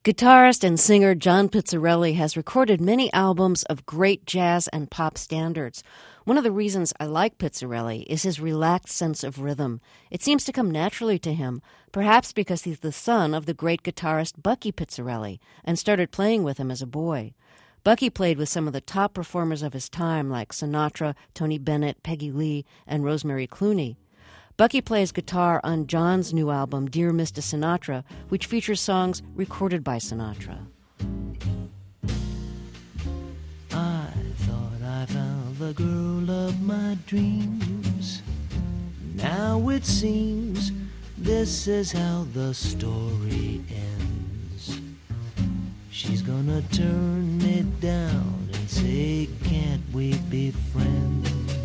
Guitarist and singer John Pizzarelli has recorded many albums of great jazz and pop standards. One of the reasons I like Pizzarelli is his relaxed sense of rhythm. It seems to come naturally to him, perhaps because he's the son of the great guitarist Bucky Pizzarelli and started playing with him as a boy. Bucky played with some of the top performers of his time like Sinatra, Tony Bennett, Peggy Lee, and Rosemary Clooney. Bucky plays guitar on John's new album, Dear Mr. Sinatra, which features songs recorded by Sinatra. I thought I found the girl of my dreams. Now it seems this is how the story ends. She's gonna turn me down and say, can't we be friends?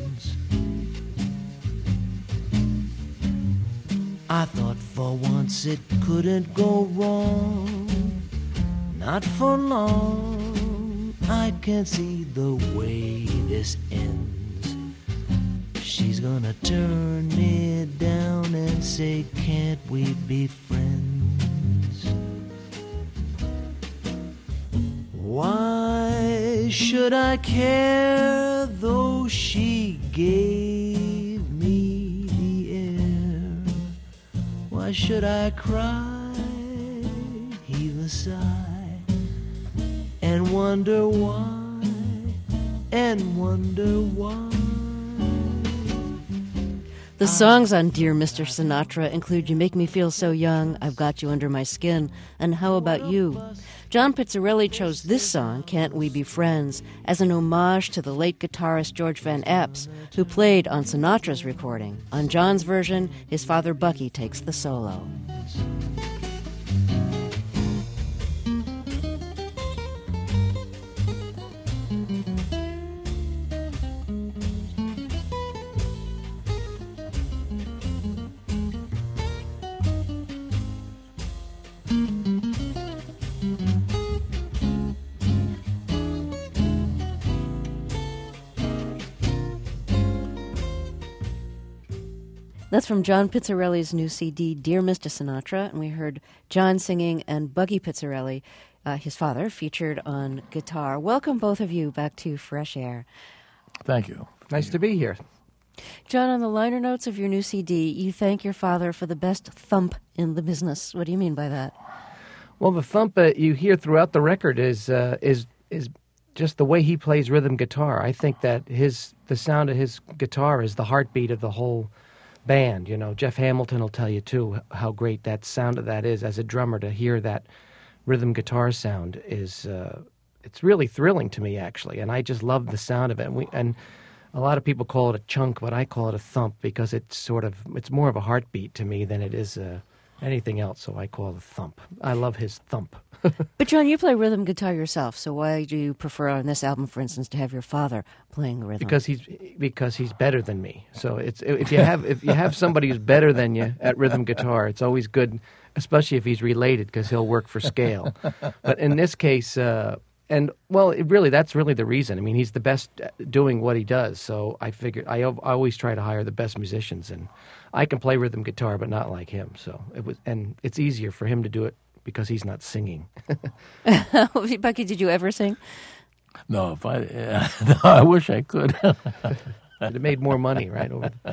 I thought for once it couldn't go wrong. Not for long. I can see the way this ends. She's gonna turn me down and say, can't we be friends? Why should I care though she gave me the air? Why should I cry, heave a sigh, and wonder why, and wonder why? The songs on Dear Mr. Sinatra include You Make Me Feel So Young, I've Got You Under My Skin, and How About You? John Pizzarelli chose this song, Can't We Be Friends, as an homage to the late guitarist George Van Eps, who played on Sinatra's recording. On John's version, his father Bucky takes the solo. That's from John Pizzarelli's new CD, Dear Mr. Sinatra, and we heard John singing and Bucky Pizzarelli, his father, featured on guitar. Welcome, both of you, back to Fresh Air. Thank you. Nice to be here. John, on the liner notes of your new CD, you thank your father for the best thump in the business. What do you mean by that? Well, the thump you hear throughout the record is just the way he plays rhythm guitar. I think that the sound of his guitar is the heartbeat of the whole band. You know, Jeff Hamilton will tell you too how great that sound of that is. As a drummer, to hear that rhythm guitar sound is it's really thrilling to me, actually, and I just love the sound of it. And a lot of people call it a chunk, but I call it a thump because it's more of a heartbeat to me than it is anything else. So I call it a thump. I love his thump. But John, you play rhythm guitar yourself, so why do you prefer on this album, for instance, to have your father playing the rhythm? Because he's better than me. So if you have somebody who's better than you at rhythm guitar, it's always good, especially if he's related, because he'll work for scale. But in this case, that's really the reason. I mean, he's the best at doing what he does. So I figured I always try to hire the best musicians, and I can play rhythm guitar, but not like him. So it's easier for him to do it because he's not singing. Bucky, did you ever sing? No, I wish I could. It made more money, right?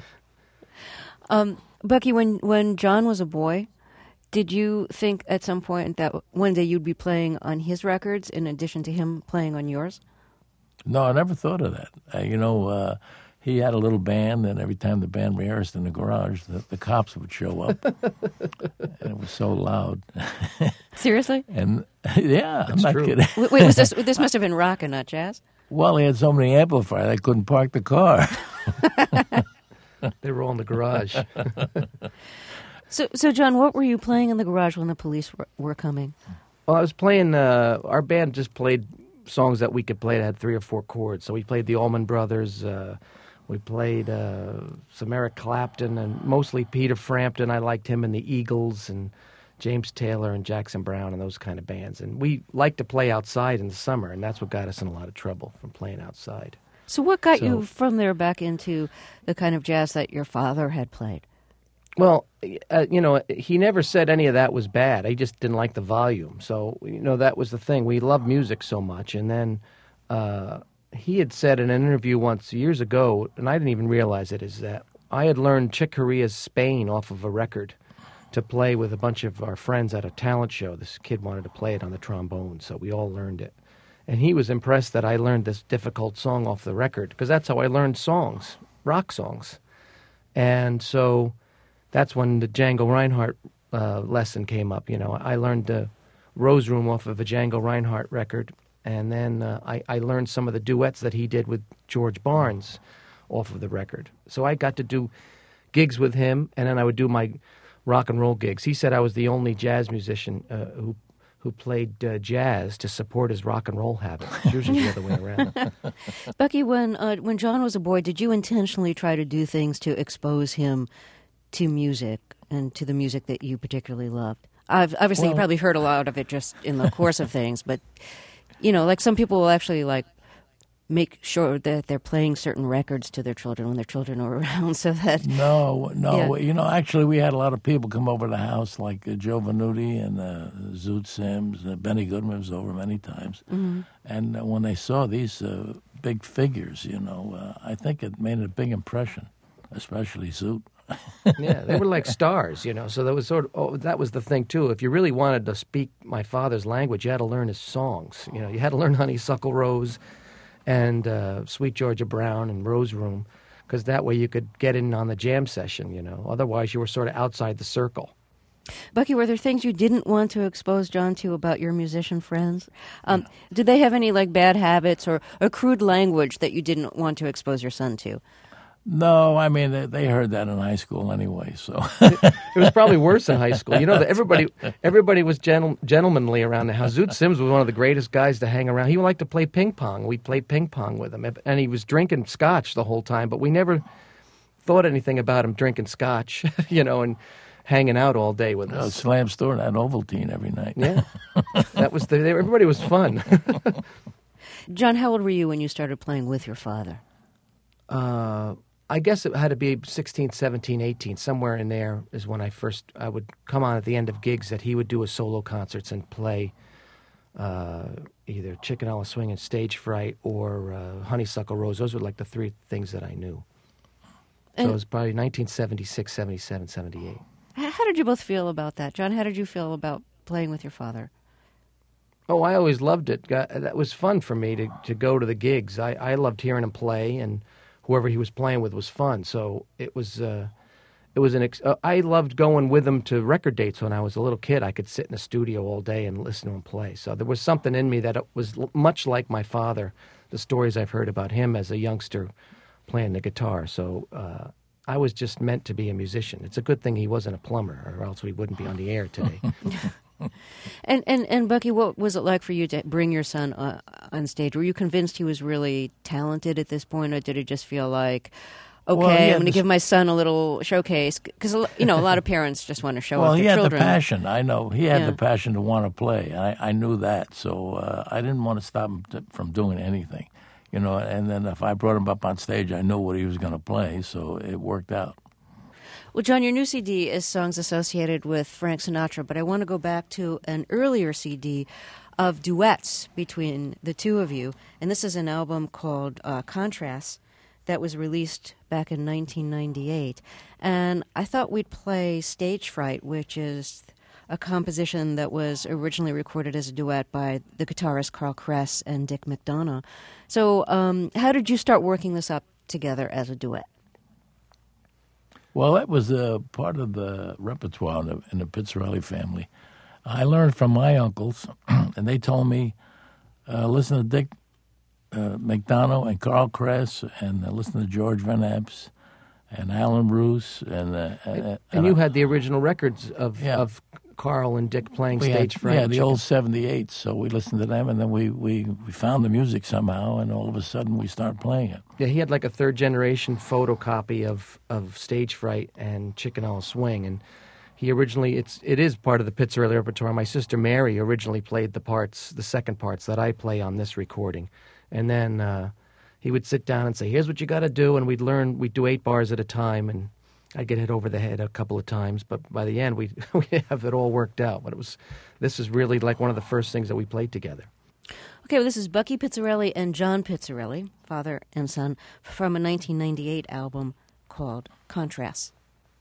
Bucky, when John was a boy, did you think at some point that one day you'd be playing on his records in addition to him playing on yours? No, I never thought of that. He had a little band, and every time the band rehearsed in the garage, the cops would show up, and it was so loud. Seriously? And yeah, I'm not kidding. Wait, this must have been rock and not jazz? Well, he had so many amplifiers, I couldn't park the car. They were all in the garage. So, John, what were you playing in the garage when the police were coming? Well, I was playing, our band just played songs that we could play that had 3 or 4 chords. So we played the Allman Brothers, we played some Eric Clapton, and mostly Peter Frampton. I liked him and the Eagles, and James Taylor and Jackson Browne and those kind of bands. And we liked to play outside in the summer, and that's what got us in a lot of trouble, from playing outside. So what got you from there back into the kind of jazz that your father had played? Well, he never said any of that was bad. He just didn't like the volume. So, that was the thing. We loved music so much. And then he had said in an interview once years ago, and I didn't even realize it, is that I had learned Chick Corea's Spain off of a record to play with a bunch of our friends at a talent show. This kid wanted to play it on the trombone, so we all learned it. And he was impressed that I learned this difficult song off the record, because that's how I learned songs, rock songs. And so that's when the Django Reinhardt lesson came up. I learned the Rose Room off of a Django Reinhardt record, and then I learned some of the duets that he did with George Barnes off of the record. So I got to do gigs with him, and then I would do my rock and roll gigs. He said I was the only jazz musician who played jazz to support his rock and roll habit. It's usually the other way around. Bucky, when John was a boy, did you intentionally try to do things to expose him to music and to the music that you particularly loved? Obviously, you probably heard a lot of it just in the course of things, but, like some people will actually, make sure that they're playing certain records to their children when their children are around so that... No. Yeah. Actually, we had a lot of people come over to the house, like Joe Venuti and Zoot Sims. Benny Goodman was over many times. Mm-hmm. And when they saw these big figures, I think it made a big impression, especially Zoot. Yeah, they were like stars, So that was that was the thing too. If you really wanted to speak my father's language, you had to learn his songs. You had to learn Honeysuckle Rose and Sweet Georgia Brown and Rose Room, because that way you could get in on the jam session. Otherwise, you were sort of outside the circle. Bucky, were there things you didn't want to expose John to about your musician friends? Did they have any bad habits or crude language that you didn't want to expose your son to? No, I mean, they heard that in high school anyway, so... It was probably worse in high school. Everybody was gentlemanly around the house. Zoot Sims was one of the greatest guys to hang around. He liked to play ping pong. We'd play ping pong with him, and he was drinking scotch the whole time, but we never thought anything about him drinking scotch, and hanging out all day with us. Slam Store and Ovaltine every night. Yeah, that was everybody was fun. John, how old were you when you started playing with your father? I guess it had to be 16, 17, 18. Somewhere in there is when I would come on at the end of gigs that he would do his solo concerts and play either Chicken-a-la Swing and Stage Fright or Honeysuckle Rose. Those were the three things that I knew. So it was probably 1976, 77, 78. How did you both feel about that? John, how did you feel about playing with your father? Oh, I always loved it. That was fun for me to go to the gigs. I loved hearing him play, and whoever he was playing with was fun. So it was I loved going with him to record dates when I was a little kid. I could sit in the studio all day and listen to him play. So there was something in me that it was much like my father, the stories I've heard about him as a youngster playing the guitar. So I was just meant to be a musician. It's a good thing he wasn't a plumber, or else we wouldn't be on the air today. And Bucky, what was it like for you to bring your son on stage? Were you convinced he was really talented at this point, or did it just feel like, okay, I'm going to give my son a little showcase? Because, a lot of parents just want to show off their children. Well, he had the passion. I know. He had the passion to want to play. I knew that. So I didn't want to stop him from doing anything. And then if I brought him up on stage, I knew what he was going to play, so it worked out. Well, John, your new CD is songs associated with Frank Sinatra, but I want to go back to an earlier CD of duets between the two of you, and this is an album called Contrasts that was released back in 1998. And I thought we'd play Stage Fright, which is a composition that was originally recorded as a duet by the guitarist Carl Kress and Dick McDonough. So how did you start working this up together as a duet? Well, that was part of the repertoire in the Pizzarelli family. I learned from my uncles, and they told me, listen to Dick McDonough and Carl Kress, and listen to George Van Epps and Alan Bruce. And you had the original records of Carl and Dick playing Stage Fright. Yeah, the old 78s. So we listened to them, and then we found the music somehow, and all of a sudden we started playing it. Yeah, he had like a third-generation photocopy of Stage Fright and Chicken-a-la Swing, and he originally, it is part of the Pizzarelli repertoire. My sister Mary originally played the second parts that I play on this recording. And then he would sit down and say, here's what you got to do, and we'd do 8 bars at a time, and I'd get hit over the head a couple of times, but by the end, we have it all worked out. But this is really like one of the first things that we played together. Okay, well, this is Bucky Pizzarelli and John Pizzarelli, father and son, from a 1998 album called Contrasts.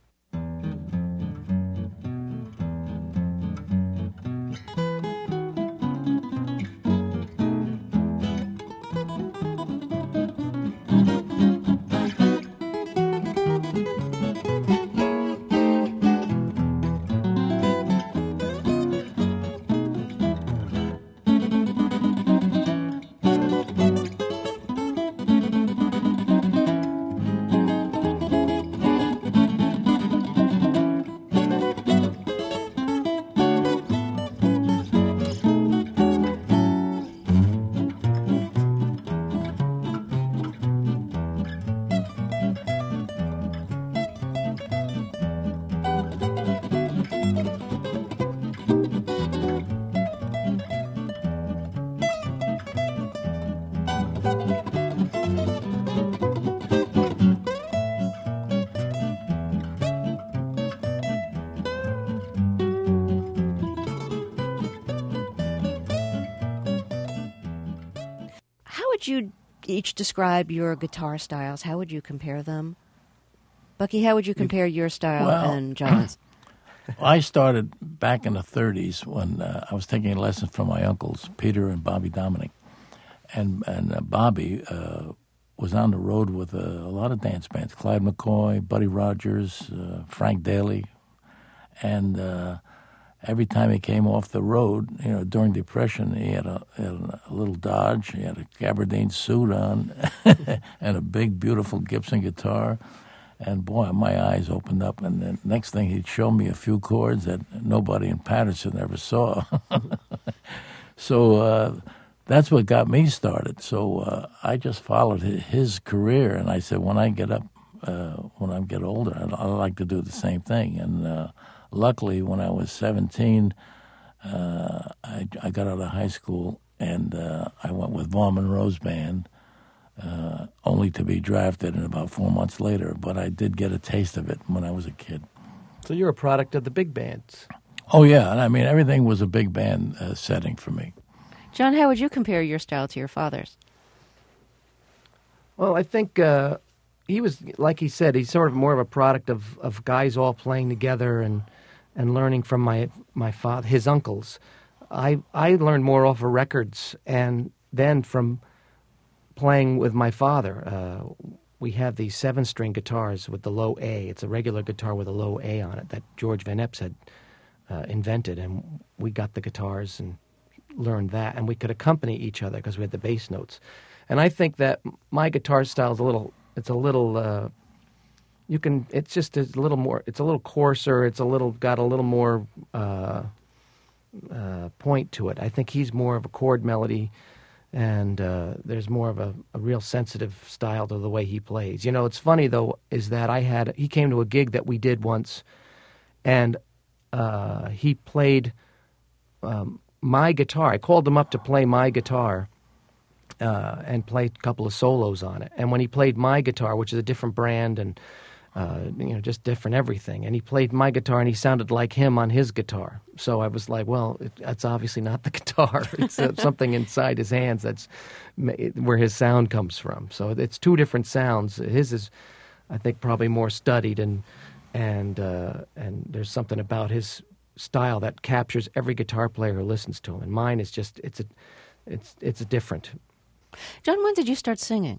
How would you each describe your guitar styles? How would you compare them? Bucky, how would you compare your style and John's? I started back in the 30s when I was taking lessons from my uncles, Peter and Bobby Dominic. And Bobby was on the road with a lot of dance bands, Clyde McCoy, Buddy Rogers, Frank Daly. And every time he came off the road, during Depression, he had a little Dodge, he had a gabardine suit on, and a big, beautiful Gibson guitar. And boy, my eyes opened up, and the next thing he'd show me a few chords that nobody in Patterson ever saw. So that's what got me started. So I just followed his career, and I said, when I get older, I'd like to do the same thing. And luckily, when I was 17, I got out of high school, and I went with Vaughn Monroe's band, only to be drafted in about 4 months later. But I did get a taste of it when I was a kid. So you're a product of the big bands. Oh, yeah. And I mean, everything was a big band setting for me. John, how would you compare your style to your father's? Well, I think he was, like he said, he's sort of more of a product of guys all playing together and learning from my father, his uncles. I learned more off of records, and then from playing with my father. We have these 7-string guitars with the low A. It's a regular guitar with a low A on it that George Van Epps had invented, and we got the guitars and learned that, and we could accompany each other because we had the bass notes. And I think that my guitar style is a little it's a little coarser, got a little more point to it. I think he's more of a chord melody, and there's more of a real sensitive style to the way he plays. It's funny, though, is that he came to a gig that we did once, and he played my guitar. I called him up to play my guitar and play a couple of solos on it. And when he played my guitar, which is a different brand and just different everything, and he played my guitar and he sounded like him on his guitar. So I was like, well, that's obviously not the guitar. It's something inside his hands that's where his sound comes from. So it's two different sounds. His is, I think, probably more studied, and there's something about his style that captures every guitar player who listens to him. And mine is just it's different. John, when did you start singing?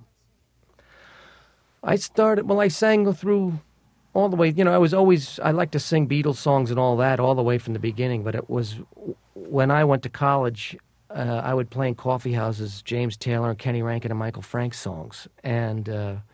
I sang through all the way. I like to sing Beatles songs and all that all the way from the beginning. But it was when I went to college, I would play in coffee houses, James Taylor and Kenny Rankin and Michael Frank songs. And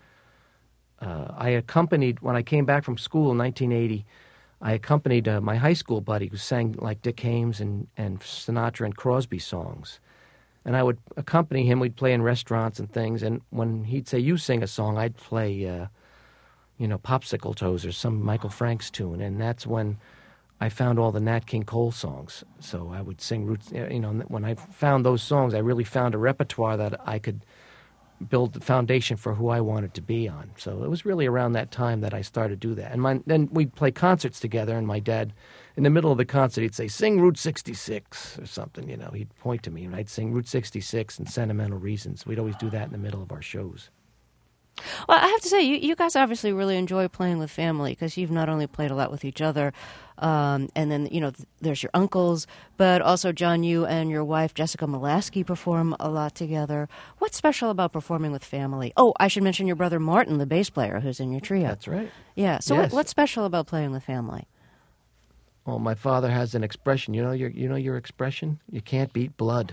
I accompanied, when I came back from school in 1980, I accompanied my high school buddy who sang like Dick Haymes and Sinatra and Crosby songs. And I would accompany him. We'd play in restaurants and things. And when he'd say, you sing a song, I'd play, Popsicle Toes or some Michael Frank's tune. And that's when I found all the Nat King Cole songs. So I would sing roots. When I found those songs, I really found a repertoire that I could build the foundation for who I wanted to be on. So it was really around that time that I started to do that. And then we'd play concerts together, and my dad, in the middle of the concert, he'd say, "Sing Route 66" or something, He'd point to me, and I'd sing Route 66 and Sentimental Reasons. We'd always do that in the middle of our shows. Well, I have to say, you guys obviously really enjoy playing with family because you've not only played a lot with each other, and then, there's your uncles, but also, John, you and your wife, Jessica Molaskey, perform a lot together. What's special about performing with family? Oh, I should mention your brother Martin, the bass player, who's in your trio. That's right. Yeah, so Yes. what's special about playing with family? Well, my father has an expression. You know your expression? You can't beat blood.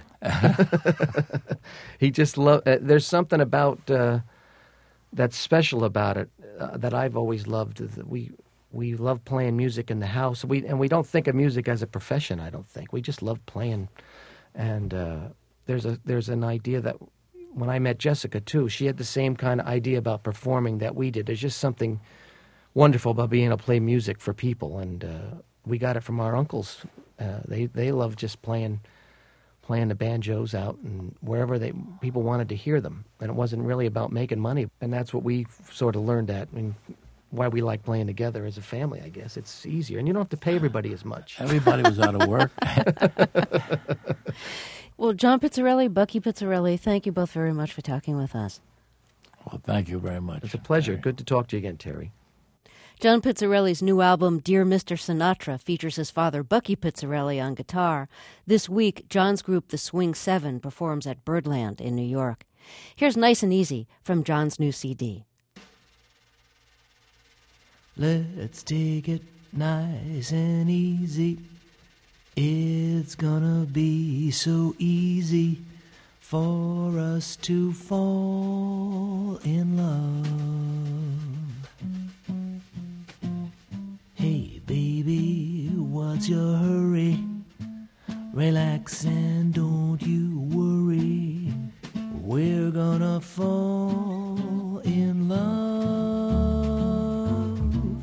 He just there's something about that's special about it that I've always loved. That we love playing music in the house. We don't think of music as a profession. I don't think we just love playing. And there's an idea that when I met Jessica too, she had the same kind of idea about performing that we did. There's just something wonderful about being able to play music for people, and we got it from our uncles. They love just playing the banjos out and wherever people wanted to hear them, and it wasn't really about making money. And that's what we sort of learned at, and why we like playing together as a family. I guess it's easier, and you don't have to pay everybody as much. Everybody was out of work. Well, John Pizzarelli, Bucky Pizzarelli, thank you both very much for talking with us. Well, thank you very much. It's a pleasure. Terry. Good to talk to you again, Terry. John Pizzarelli's new album, Dear Mr. Sinatra, features his father, Bucky Pizzarelli, on guitar. This week, John's group, the Swing Seven, performs at Birdland in New York. Here's Nice and Easy from John's new CD. Let's take it nice and easy. It's gonna be so easy for us to fall in love. Hey baby, what's your hurry? Relax and don't you worry. We're gonna fall in love.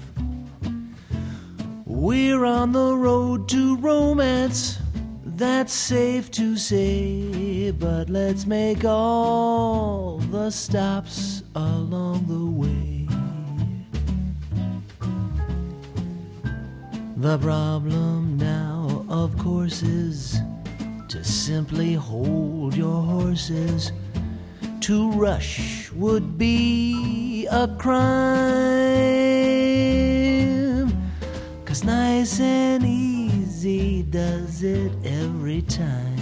We're on the road to romance, that's safe to say, but let's make all the stops along the way. The problem now, of course, is to simply hold your horses. To rush would be a crime, 'cause nice and easy does it every time.